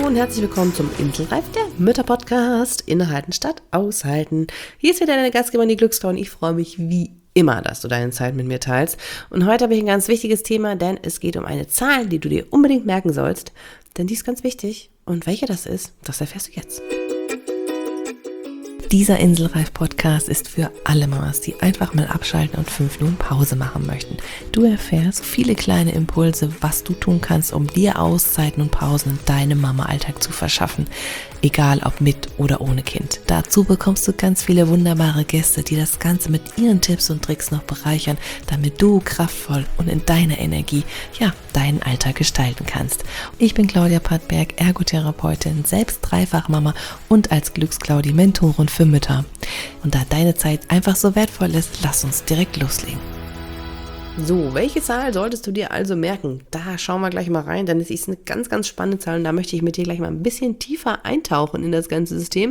und herzlich willkommen zum Inselreif, der Mütter-Podcast. Innehalten statt aushalten. Hier ist wieder deine Gastgeberin, die Glücksfrau, und ich freue mich wie immer, dass du deine Zeit mit mir teilst. Und heute habe ich ein ganz wichtiges Thema, denn es geht um eine Zahl, die du dir unbedingt merken sollst, denn die ist ganz wichtig. Und welche das ist, das erfährst du jetzt. Dieser Inselreif-Podcast ist für alle Mamas, die einfach mal abschalten und 5 Minuten Pause machen möchten. Du erfährst viele kleine Impulse, was du tun kannst, um dir Auszeiten und Pausen in deinem Mama-Alltag zu verschaffen. Egal ob mit oder ohne Kind. Dazu bekommst du ganz viele wunderbare Gäste, die das Ganze mit ihren Tipps und Tricks noch bereichern, damit du kraftvoll und in deiner Energie, deinen Alltag gestalten kannst. Ich bin Claudia Pattberg, Ergotherapeutin, selbst Dreifachmama und als Glücksclaudi Mentorin für Mütter. Und da deine Zeit einfach so wertvoll ist, lass uns direkt loslegen. So, welche Zahl solltest du dir also merken? Da schauen wir gleich mal rein, denn es ist eine ganz, ganz spannende Zahl und da möchte ich mit dir gleich mal ein bisschen tiefer eintauchen in das ganze System.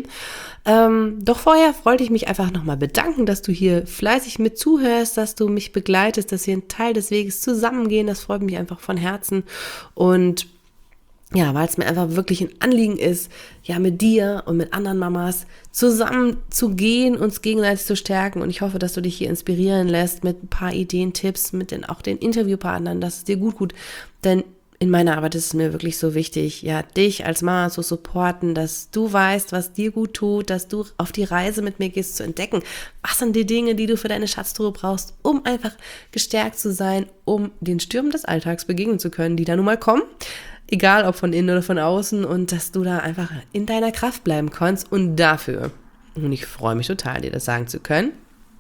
Doch vorher wollte ich mich einfach nochmal bedanken, dass du hier fleißig mit zuhörst, dass du mich begleitest, dass wir einen Teil des Weges zusammengehen. Das freut mich einfach von Herzen und weil es mir einfach wirklich ein Anliegen ist, mit dir und mit anderen Mamas zusammen zu gehen, uns gegenseitig zu stärken. Und ich hoffe, dass du dich hier inspirieren lässt mit ein paar Ideen, Tipps, mit auch den Interviewpartnern, dass es dir gut tut. Denn in meiner Arbeit ist es mir wirklich so wichtig, dich als Mama zu supporten, dass du weißt, was dir gut tut, dass du auf die Reise mit mir gehst, zu entdecken, was sind die Dinge, die du für deine Schatztruhe brauchst, um einfach gestärkt zu sein, um den Stürmen des Alltags begegnen zu können, die da nun mal kommen. Egal, ob von innen oder von außen, und dass du da einfach in deiner Kraft bleiben kannst. Und dafür, und ich freue mich total, dir das sagen zu können,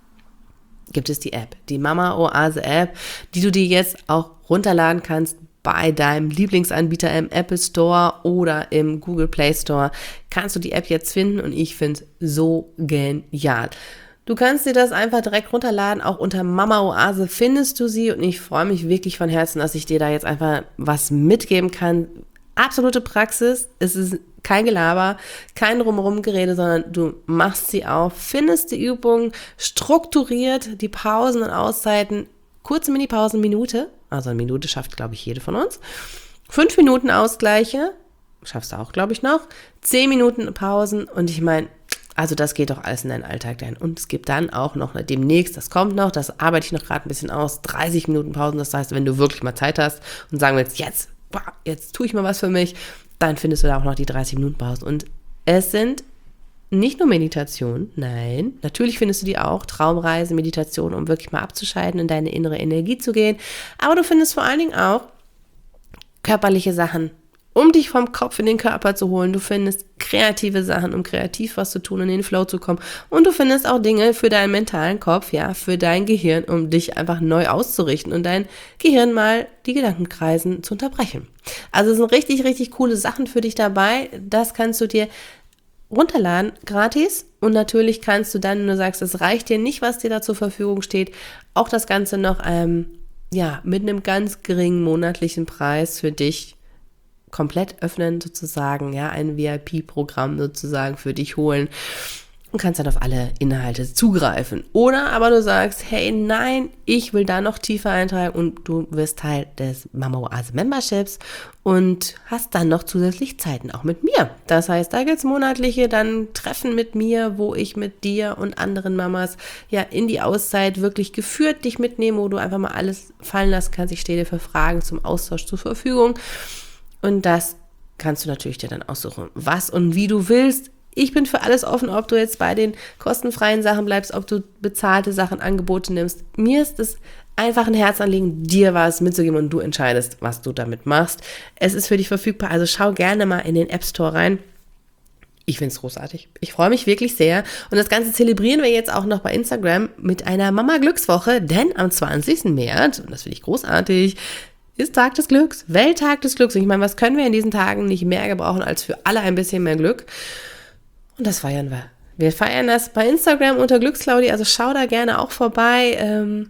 gibt es die App, die Mama Oase App, die du dir jetzt auch runterladen kannst bei deinem Lieblingsanbieter im Apple Store oder im Google Play Store. Kannst du die App jetzt finden und ich finde es so genial. Du kannst dir das einfach direkt runterladen, auch unter Mama Oase findest du sie und ich freue mich wirklich von Herzen, dass ich dir da jetzt einfach was mitgeben kann. Absolute Praxis, es ist kein Gelaber, kein Drumherum-Gerede, sondern du machst sie auf, findest die Übungen, strukturiert die Pausen und Auszeiten, kurze Mini-Pausen, Minute, also eine Minute schafft, glaube ich, jede von uns, 5 Minuten Ausgleiche, schaffst du auch, glaube ich, noch, 10 Minuten Pausen und ich meine, also das geht doch alles in deinen Alltag rein. Und es gibt dann auch noch demnächst, das kommt noch, das arbeite ich noch gerade ein bisschen aus, 30 Minuten Pausen. Das heißt, wenn du wirklich mal Zeit hast und sagen willst, jetzt tue ich mal was für mich, dann findest du da auch noch die 30 Minuten Pausen. Und es sind nicht nur Meditationen, nein, natürlich findest du die auch, Traumreisen, Meditation, um wirklich mal abzuschalten, in deine innere Energie zu gehen. Aber du findest vor allen Dingen auch körperliche Sachen, um dich vom Kopf in den Körper zu holen. Du findest kreative Sachen, um kreativ was zu tun, in den Flow zu kommen. Und du findest auch Dinge für deinen mentalen Kopf, für dein Gehirn, um dich einfach neu auszurichten und dein Gehirn mal die Gedankenkreisen zu unterbrechen. Also es sind richtig, richtig coole Sachen für dich dabei. Das kannst du dir runterladen, gratis. Und natürlich kannst du dann, wenn du sagst, es reicht dir nicht, was dir da zur Verfügung steht, auch das Ganze noch mit einem ganz geringen monatlichen Preis für dich komplett öffnen sozusagen, ein VIP-Programm sozusagen für dich holen und kannst dann auf alle Inhalte zugreifen. Oder aber du sagst, hey, nein, ich will da noch tiefer einsteigen und du wirst Teil des Mama Oase Memberships und hast dann noch zusätzlich Zeiten auch mit mir. Das heißt, da gibt es monatliche dann Treffen mit mir, wo ich mit dir und anderen Mamas in die Auszeit wirklich geführt dich mitnehme, wo du einfach mal alles fallen lassen kannst. Ich stehe dir für Fragen zum Austausch zur Verfügung. Und das kannst du natürlich dir dann aussuchen, was und wie du willst. Ich bin für alles offen, ob du jetzt bei den kostenfreien Sachen bleibst, ob du bezahlte Sachen, Angebote nimmst. Mir ist es einfach ein Herzanliegen, dir was mitzugeben und du entscheidest, was du damit machst. Es ist für dich verfügbar, also schau gerne mal in den App Store rein. Ich finde es großartig. Ich freue mich wirklich sehr. Und das Ganze zelebrieren wir jetzt auch noch bei Instagram mit einer Mama-Glückswoche, denn am 20. März, und das finde ich großartig, ist Tag des Glücks, Welttag des Glücks. Und ich meine, was können wir in diesen Tagen nicht mehr gebrauchen, als für alle ein bisschen mehr Glück? Und das feiern wir. Wir feiern das bei Instagram unter Glücksclaudi, also schau da gerne auch vorbei.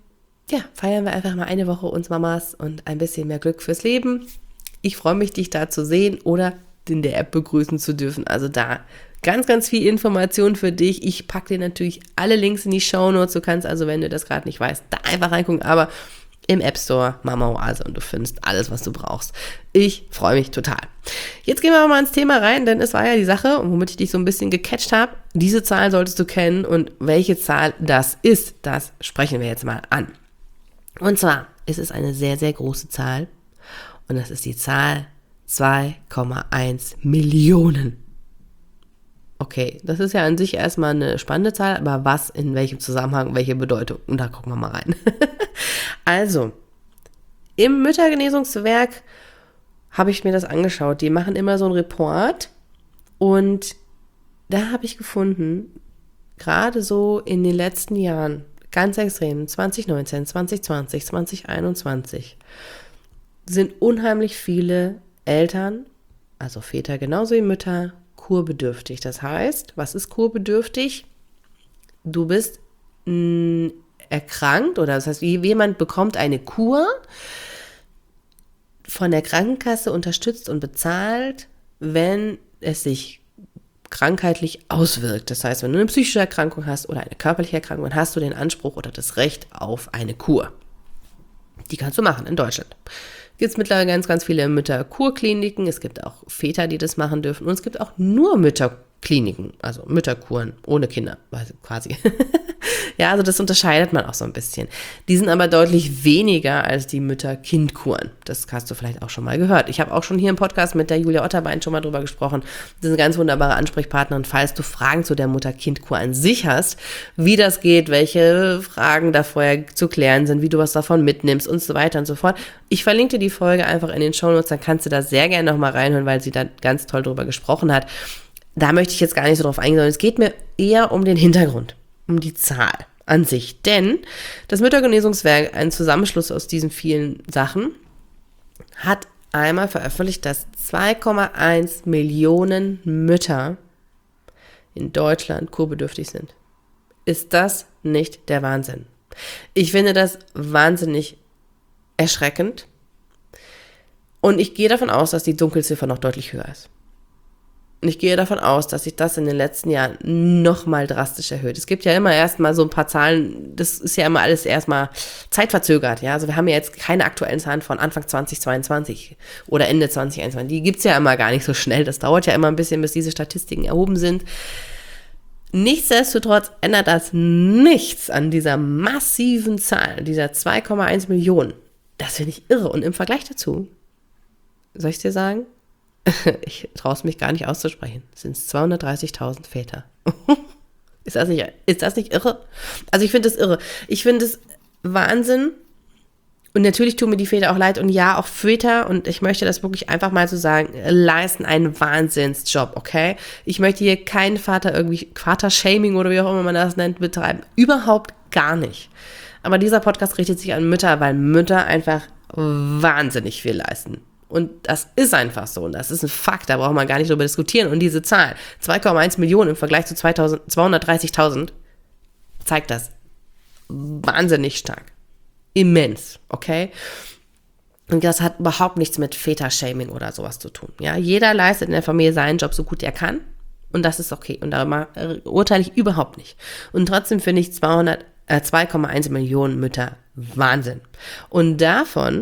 Feiern wir einfach mal eine Woche uns Mamas und ein bisschen mehr Glück fürs Leben. Ich freue mich, dich da zu sehen oder in der App begrüßen zu dürfen. Also da ganz, ganz viel Information für dich. Ich packe dir natürlich alle Links in die Shownotes. Du kannst also, wenn du das gerade nicht weißt, da einfach reingucken. Aber im App Store Mama Oase und du findest alles, was du brauchst. Ich freue mich total. Jetzt gehen wir mal ins Thema rein, denn es war ja die Sache, womit ich dich so ein bisschen gecatcht habe. Diese Zahl solltest du kennen und welche Zahl das ist, das sprechen wir jetzt mal an. Und zwar ist es eine sehr, sehr große Zahl und das ist die Zahl 2,1 Millionen. Okay, das ist ja an sich erstmal eine spannende Zahl, aber was, in welchem Zusammenhang, welche Bedeutung? Und da gucken wir mal rein. Also, im Müttergenesungswerk habe ich mir das angeschaut. Die machen immer so einen Report und da habe ich gefunden, gerade so in den letzten Jahren, ganz extrem, 2019, 2020, 2021, sind unheimlich viele Eltern, also Väter genauso wie Mütter, kurbedürftig. Das heißt, was ist kurbedürftig? Du bist erkrankt oder das heißt, jemand bekommt eine Kur von der Krankenkasse unterstützt und bezahlt, wenn es sich krankheitlich auswirkt. Das heißt, wenn du eine psychische Erkrankung hast oder eine körperliche Erkrankung, dann hast du den Anspruch oder das Recht auf eine Kur. Die kannst du machen in Deutschland. Gibt es mittlerweile ganz, ganz viele Mütterkurkliniken. Es gibt auch Väter, die das machen dürfen. Und es gibt auch nur Mütterkliniken, also Mütterkuren ohne Kinder, quasi. Ja, also das unterscheidet man auch so ein bisschen. Die sind aber deutlich weniger als die Mütter-Kind-Kuren. Das hast du vielleicht auch schon mal gehört. Ich habe auch schon hier im Podcast mit der Julia Otterbein schon mal drüber gesprochen. Das ist eine ganz wunderbare Ansprechpartnerin. Falls du Fragen zu der Mutter-Kind-Kur an sich hast, wie das geht, welche Fragen da vorher zu klären sind, wie du was davon mitnimmst und so weiter und so fort. Ich verlinke dir die Folge einfach in den Shownotes, dann kannst du da sehr gerne nochmal reinhören, weil sie da ganz toll drüber gesprochen hat. Da möchte ich jetzt gar nicht so drauf eingehen, sondern es geht mir eher um den Hintergrund, um die Zahl an sich. Denn das Müttergenesungswerk, ein Zusammenschluss aus diesen vielen Sachen, hat einmal veröffentlicht, dass 2,1 Millionen Mütter in Deutschland kurbedürftig sind. Ist das nicht der Wahnsinn? Ich finde das wahnsinnig erschreckend und ich gehe davon aus, dass die Dunkelziffer noch deutlich höher ist. Und ich gehe davon aus, dass sich das in den letzten Jahren nochmal drastisch erhöht. Es gibt ja immer erstmal so ein paar Zahlen, das ist ja immer alles erstmal zeitverzögert, ja. Also wir haben ja jetzt keine aktuellen Zahlen von Anfang 2022 oder Ende 2021. Die gibt's ja immer gar nicht so schnell. Das dauert ja immer ein bisschen, bis diese Statistiken erhoben sind. Nichtsdestotrotz ändert das nichts an dieser massiven Zahl, dieser 2,1 Millionen. Das finde ich irre. Und im Vergleich dazu, soll ich dir sagen, ich traue es mich gar nicht auszusprechen, sind es 230.000 Väter. Ist das nicht irre? Also ich finde es irre. Ich finde es Wahnsinn. Und natürlich tun mir die Väter auch leid. Und ja, auch Väter, und ich möchte das wirklich einfach mal so sagen, leisten einen Wahnsinnsjob, okay? Ich möchte hier keinen Vater-Shaming oder wie auch immer man das nennt, betreiben. Überhaupt gar nicht. Aber dieser Podcast richtet sich an Mütter, weil Mütter einfach wahnsinnig viel leisten. Und das ist einfach so. Und das ist ein Fakt, da braucht man gar nicht drüber diskutieren. Und diese Zahl, 2,1 Millionen im Vergleich zu 230.000, zeigt das wahnsinnig stark. Immens, okay? Und das hat überhaupt nichts mit Väter-Shaming oder sowas zu tun. Ja? Jeder leistet in der Familie seinen Job so gut er kann. Und das ist okay. Und darüber urteile ich überhaupt nicht. Und trotzdem finde ich 2,1 Millionen Mütter Wahnsinn. Und davon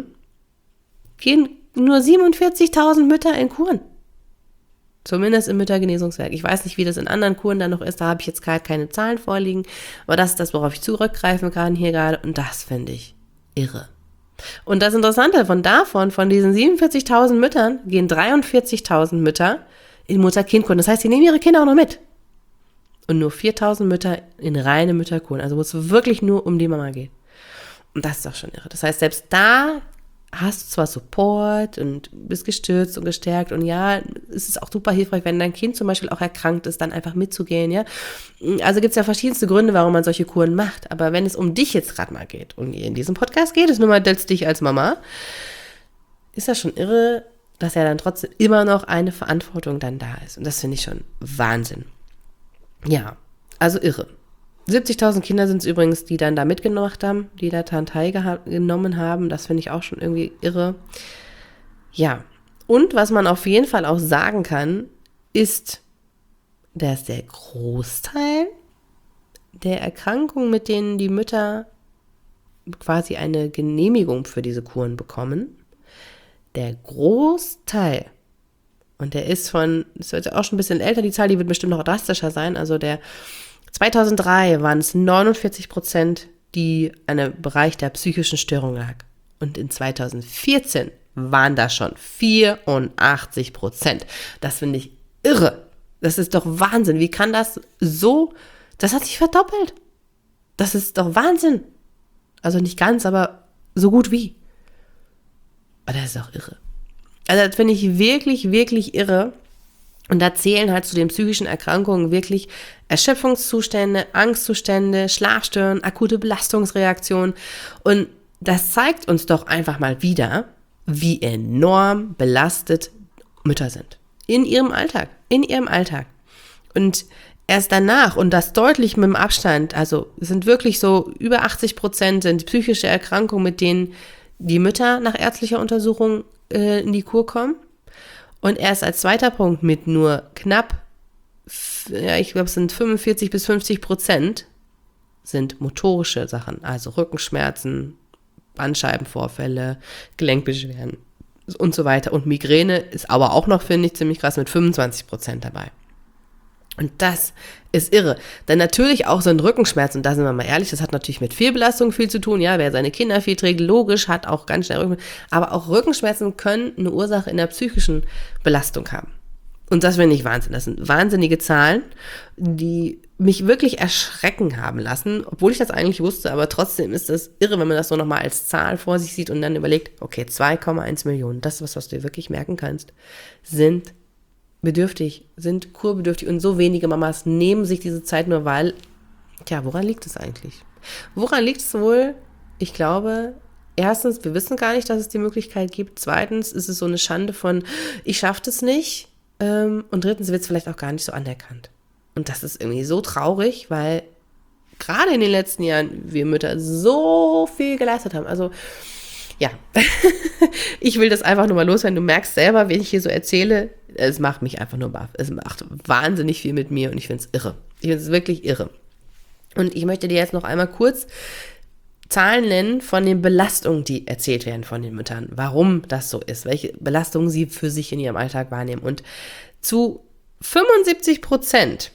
gehen nur 47.000 Mütter in Kuren. Zumindest im Müttergenesungswerk. Ich weiß nicht, wie das in anderen Kuren dann noch ist. Da habe ich jetzt gerade keine Zahlen vorliegen. Aber das ist das, worauf ich zurückgreifen kann hier gerade. Und das finde ich irre. Und das Interessante von diesen 47.000 Müttern, gehen 43.000 Mütter in Mutter-Kind-Kuren. Das heißt, sie nehmen ihre Kinder auch noch mit. Und nur 4.000 Mütter in reine Mütterkuren. Also wo es wirklich nur um die Mama geht. Und das ist doch schon irre. Das heißt, selbst da hast du zwar Support und bist gestützt und gestärkt und ja, es ist auch super hilfreich, wenn dein Kind zum Beispiel auch erkrankt ist, dann einfach mitzugehen, ja. Also gibt es ja verschiedenste Gründe, warum man solche Kuren macht, aber wenn es um dich jetzt gerade mal geht und in diesem Podcast geht es nur mal um dich als Mama, ist das schon irre, dass ja dann trotzdem immer noch eine Verantwortung dann da ist und das finde ich schon Wahnsinn. Ja, also irre. 70.000 Kinder sind es übrigens, die dann da mitgemacht haben, die da daran teilgenommen haben. Das finde ich auch schon irgendwie irre. Ja, und was man auf jeden Fall auch sagen kann, ist, dass der Großteil der Erkrankungen, mit denen die Mütter quasi eine Genehmigung für diese Kuren bekommen. Der Großteil, und der ist das wird auch schon ein bisschen älter, die Zahl, die wird bestimmt noch drastischer sein, also 2003 waren es 49%, die an einem Bereich der psychischen Störung lag. Und in 2014 waren das schon 84%. Das finde ich irre. Das ist doch Wahnsinn. Wie kann das so, das hat sich verdoppelt. Das ist doch Wahnsinn. Also nicht ganz, aber so gut wie. Aber das ist doch irre. Also das finde ich wirklich, wirklich irre. Und da zählen halt zu den psychischen Erkrankungen wirklich Erschöpfungszustände, Angstzustände, Schlafstörungen, akute Belastungsreaktionen. Und das zeigt uns doch einfach mal wieder, wie enorm belastet Mütter sind. In ihrem Alltag. Und erst danach, und das deutlich mit dem Abstand, also sind wirklich so über 80% sind psychische Erkrankungen, mit denen die Mütter nach ärztlicher Untersuchung in die Kur kommen. Und erst als zweiter Punkt mit nur knapp, ich glaube es sind 45-50% sind motorische Sachen, also Rückenschmerzen, Bandscheibenvorfälle, Gelenkbeschwerden und so weiter. Und Migräne ist aber auch noch, finde ich, ziemlich krass mit 25% dabei. Und das ist irre. Denn natürlich auch so ein Rückenschmerz, und da sind wir mal ehrlich, das hat natürlich mit Fehlbelastung viel zu tun. Ja, wer seine Kinder viel trägt, logisch, hat auch ganz schnell Rückenschmerzen. Aber auch Rückenschmerzen können eine Ursache in der psychischen Belastung haben. Und das finde ich Wahnsinn. Das sind wahnsinnige Zahlen, die mich wirklich erschrecken haben lassen, obwohl ich das eigentlich wusste, aber trotzdem ist das irre, wenn man das so nochmal als Zahl vor sich sieht und dann überlegt, okay, 2,1 Millionen, das ist was du dir wirklich merken kannst, sind kurbedürftig, und so wenige Mamas nehmen sich diese Zeit nur, weil, woran liegt es eigentlich? Woran liegt es wohl? Ich glaube, erstens, wir wissen gar nicht, dass es die Möglichkeit gibt. Zweitens ist es so eine Schande von, ich schaffe das nicht. Und drittens wird es vielleicht auch gar nicht so anerkannt. Und das ist irgendwie so traurig, weil gerade in den letzten Jahren wir Mütter so viel geleistet haben. Also ja, ich will das einfach nur mal loswerden. Du merkst selber, wenn ich hier so erzähle, es macht mich einfach nur baff. Es macht wahnsinnig viel mit mir und ich finde es irre. Ich finde es wirklich irre. Und ich möchte dir jetzt noch einmal kurz Zahlen nennen von den Belastungen, die erzählt werden von den Müttern. Warum das so ist, welche Belastungen sie für sich in ihrem Alltag wahrnehmen. Und zu 75%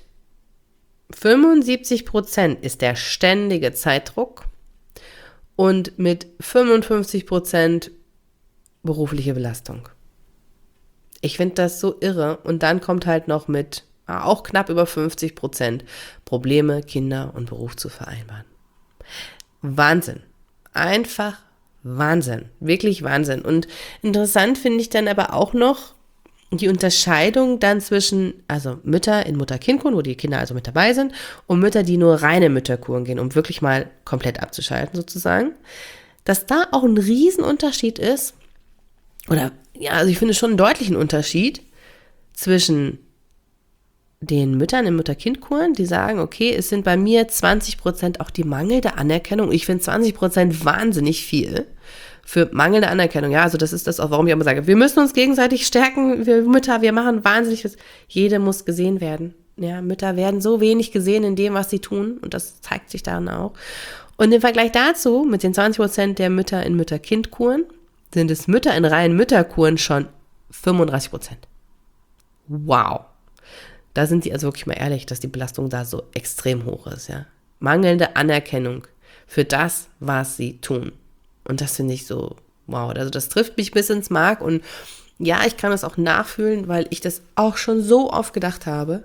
ist der ständige Zeitdruck und mit 55% berufliche Belastung. Ich finde das so irre. Und dann kommt halt noch mit auch knapp über 50% Probleme, Kinder und Beruf zu vereinbaren. Wahnsinn. Einfach Wahnsinn. Wirklich Wahnsinn. Und interessant finde ich dann aber auch noch die Unterscheidung dann zwischen, also Mütter in Mutter-Kind-Kuren, wo die Kinder also mit dabei sind, und Mütter, die nur reine Mütterkuren gehen, um wirklich mal komplett abzuschalten sozusagen, dass da auch ein Riesenunterschied ist, oder ja, also ich finde schon einen deutlichen Unterschied zwischen den Müttern in Mutter-Kind-Kuren, die sagen, okay, es sind bei mir 20% auch die mangelnde Anerkennung. Ich finde 20% wahnsinnig viel für mangelnde Anerkennung. Ja, also das ist das auch, warum ich immer sage, wir müssen uns gegenseitig stärken, wir Mütter, wir machen wahnsinnig was. Jede muss gesehen werden. Ja, Mütter werden so wenig gesehen in dem, was sie tun, und das zeigt sich daran auch. Und im Vergleich dazu, mit den 20% der Mütter in Mutter-Kind-Kuren, sind es Mütter in reinen Mütterkuren schon 35%. Wow. Da sind sie also wirklich mal ehrlich, dass die Belastung da so extrem hoch ist, ja. Mangelnde Anerkennung für das, was sie tun. Und das finde ich so, wow. Also das trifft mich bis ins Mark, und ja, ich kann das auch nachfühlen, weil ich das auch schon so oft gedacht habe.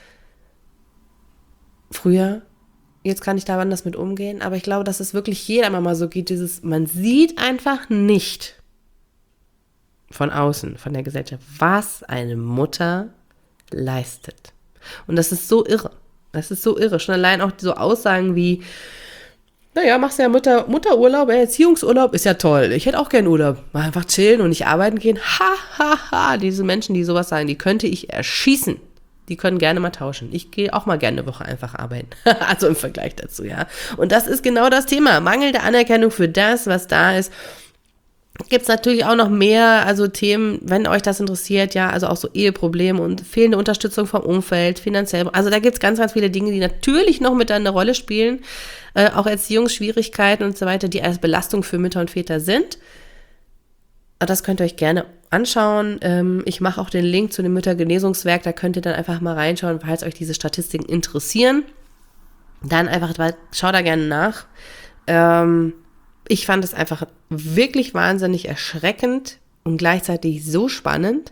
Früher, jetzt kann ich da anders mit umgehen, aber ich glaube, dass es wirklich jeder Mama so geht, man sieht einfach nicht von außen, von der Gesellschaft, was eine Mutter leistet. Und das ist so irre. Das ist so irre. Schon allein auch so Aussagen wie, naja, machst ja Mutterurlaub, Erziehungsurlaub, ist ja toll. Ich hätte auch gern Urlaub. Mal einfach chillen und nicht arbeiten gehen. Diese Menschen, die sowas sagen, die könnte ich erschießen. Die können gerne mal tauschen. Ich gehe auch mal gerne eine Woche einfach arbeiten. Also im Vergleich dazu, ja. Und das ist genau das Thema. Mangelnde Anerkennung für das, was da ist. Gibt es natürlich auch noch mehr, also Themen, wenn euch das interessiert, ja, also auch so Eheprobleme und fehlende Unterstützung vom Umfeld, finanziell, also da gibt es ganz, ganz viele Dinge, die natürlich noch mit eine Rolle spielen, auch Erziehungsschwierigkeiten und so weiter, die als Belastung für Mütter und Väter sind. Das könnt ihr euch gerne anschauen. Ich mache auch den Link zu dem Müttergenesungswerk, da könnt ihr dann einfach mal reinschauen, falls euch diese Statistiken interessieren. Dann einfach, schau da gerne nach. Ich fand es einfach wirklich wahnsinnig erschreckend und gleichzeitig so spannend,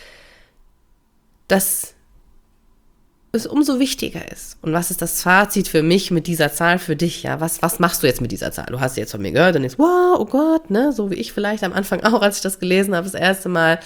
dass es umso wichtiger ist. Und was ist das Fazit für mich mit dieser Zahl für dich? Ja, was machst du jetzt mit dieser Zahl? Du hast sie jetzt von mir gehört und denkst, wow, oh Gott, ne, so wie ich vielleicht am Anfang auch, als ich das gelesen habe, das erste Mal.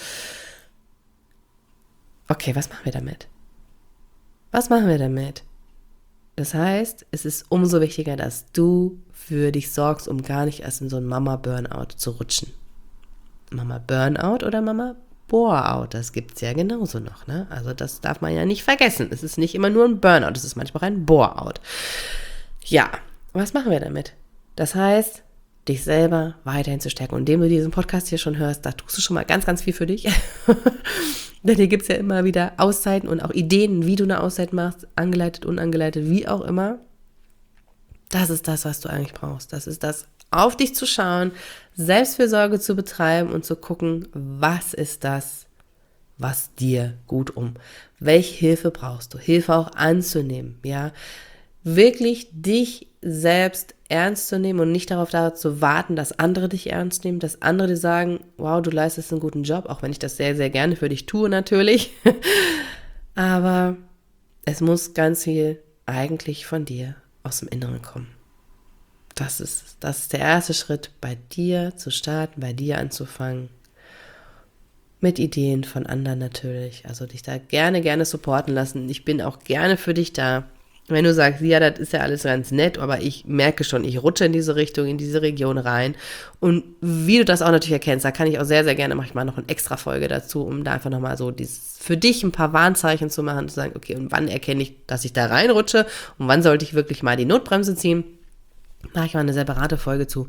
Okay, was machen wir damit? Was machen wir damit? Das heißt, es ist umso wichtiger, dass du für dich sorgst, um gar nicht erst in so einen Mama-Burnout zu rutschen. Mama-Burnout oder Mama-Bore-out, das gibt es ja genauso noch, ne? Also das darf man ja nicht vergessen. Es ist nicht immer nur ein Burnout, es ist manchmal auch ein Bore-out. Ja, was machen wir damit? Das heißt, dich selber weiterhin zu stärken. Und indem du diesen Podcast hier schon hörst, da tust du schon mal ganz, ganz viel für dich. Denn hier gibt es ja immer wieder Auszeiten und auch Ideen, wie du eine Auszeit machst, angeleitet, unangeleitet, wie auch immer. Das ist das, was du eigentlich brauchst. Das ist das, auf dich zu schauen, Selbstfürsorge zu betreiben und zu gucken, was ist das, was dir gut welche Hilfe brauchst du? Hilfe auch anzunehmen, ja. Wirklich dich selbst ernst zu nehmen und nicht darauf zu warten, dass andere dich ernst nehmen, dass andere dir sagen, wow, du leistest einen guten Job, auch wenn ich das sehr, sehr gerne für dich tue natürlich. Aber es muss ganz viel eigentlich von dir aus dem Inneren kommen. Das ist der erste Schritt, bei dir zu starten, bei dir anzufangen. Mit Ideen von anderen natürlich. Also dich da gerne supporten lassen. Ich bin auch gerne für dich da. Wenn du sagst, ja, das ist ja alles ganz nett, aber ich merke schon, ich rutsche in diese Richtung, in diese Region rein. Und wie du das auch natürlich erkennst, da kann ich auch sehr, sehr gerne, mache ich mal noch eine extra Folge dazu, um da einfach nochmal so für dich ein paar Warnzeichen zu machen, zu sagen, okay, und wann erkenne ich, dass ich da reinrutsche und wann sollte ich wirklich mal die Notbremse ziehen? Mache ich mal eine separate Folge zu.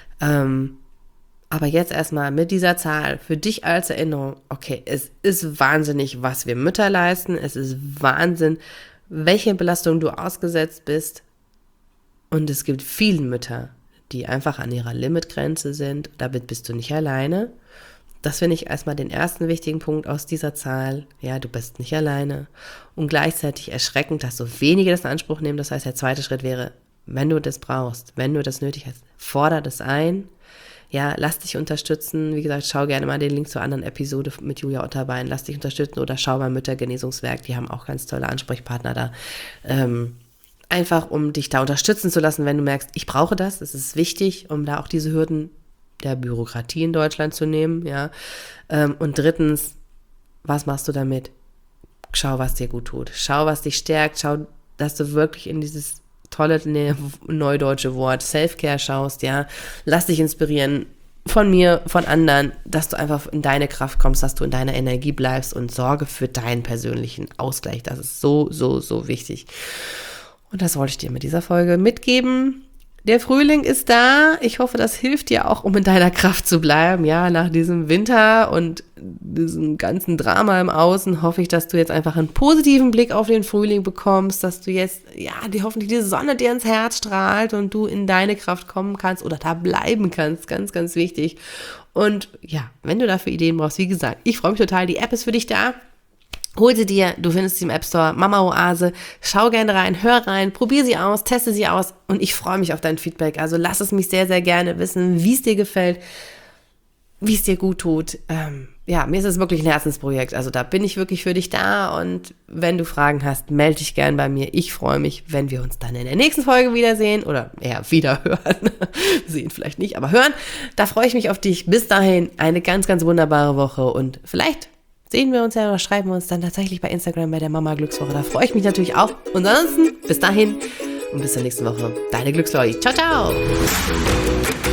Aber jetzt erstmal mit dieser Zahl für dich als Erinnerung, okay, es ist wahnsinnig, was wir Mütter leisten, es ist Wahnsinn, welche Belastung du ausgesetzt bist. Und es gibt viele Mütter, die einfach an ihrer Limitgrenze sind. Damit bist du nicht alleine. Das finde ich erstmal den ersten wichtigen Punkt aus dieser Zahl. Ja, du bist nicht alleine. Und gleichzeitig erschreckend, dass so wenige das in Anspruch nehmen. Das heißt, der zweite Schritt wäre, wenn du das brauchst, wenn du das nötig hast, fordere das ein. Ja, lass dich unterstützen. Wie gesagt, schau gerne mal den Link zur anderen Episode mit Julia Otterbein. Lass dich unterstützen oder schau beim Müttergenesungswerk. Die haben auch ganz tolle Ansprechpartner da. Einfach, um dich da unterstützen zu lassen, wenn du merkst, ich brauche das. Es ist wichtig, um da auch diese Hürden der Bürokratie in Deutschland zu nehmen. Ja. Und drittens, was machst du damit? Schau, was dir gut tut. Schau, was dich stärkt. Schau, dass du wirklich in dieses tolle neudeutsche Wort Self-Care schaust, ja, lass dich inspirieren von mir, von anderen, dass du einfach in deine Kraft kommst, dass du in deiner Energie bleibst und sorge für deinen persönlichen Ausgleich. Das ist so, so, so wichtig. Und das wollte ich dir mit dieser Folge mitgeben. Der Frühling ist da. Ich hoffe, das hilft dir auch, um in deiner Kraft zu bleiben. Ja, nach diesem Winter und diesem ganzen Drama im Außen hoffe ich, dass du jetzt einfach einen positiven Blick auf den Frühling bekommst, dass du jetzt, ja, hoffentlich die Sonne dir ins Herz strahlt und du in deine Kraft kommen kannst oder da bleiben kannst. Ganz, ganz wichtig. Und ja, wenn du dafür Ideen brauchst, wie gesagt, ich freue mich total. Die App ist für dich da. Hol sie dir, du findest sie im App Store, Mama Oase, schau gerne rein, hör rein, probier sie aus, teste sie aus und ich freue mich auf dein Feedback. Also lass es mich sehr, sehr gerne wissen, wie es dir gefällt, wie es dir gut tut. Ja, mir ist es wirklich ein Herzensprojekt, also da bin ich wirklich für dich da und wenn du Fragen hast, melde dich gern bei mir. Ich freue mich, wenn wir uns dann in der nächsten Folge wiedersehen oder eher wieder hören, sehen vielleicht nicht, aber hören. Da freue ich mich auf dich. Bis dahin eine ganz, ganz wunderbare Woche und vielleicht sehen wir uns ja oder schreiben wir uns dann tatsächlich bei Instagram bei der Mama Glückswoche. Da freue ich mich natürlich auch. Und ansonsten, bis dahin und bis zur nächsten Woche. Deine Glückslolli. Ciao, ciao.